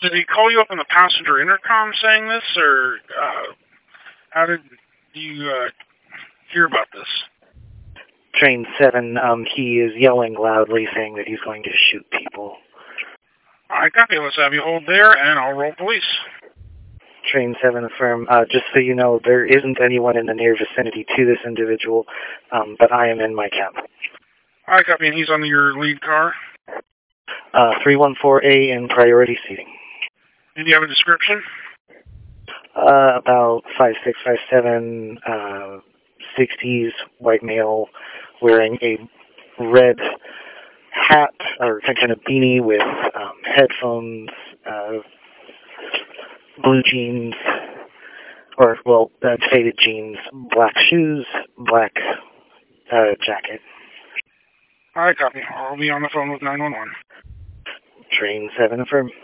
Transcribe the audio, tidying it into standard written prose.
Did he call you up on the passenger intercom saying this, or how did you hear about this? Train 7, he is yelling loudly saying that he's going to shoot people. I copy. Let's have you hold there, and I'll roll police. Train 7 affirm. Just so you know, there isn't anyone in the near vicinity to this individual, but I am in my cab. I copy, and he's on your lead car. 314A in priority seating. Did you have a description? About 5'6", 5'7", 60s, white male, wearing a red hat or kind of beanie with headphones, blue jeans, or, well, faded jeans, black shoes, black jacket. I copy. I'll be on the phone with 911. Train 7 affirm.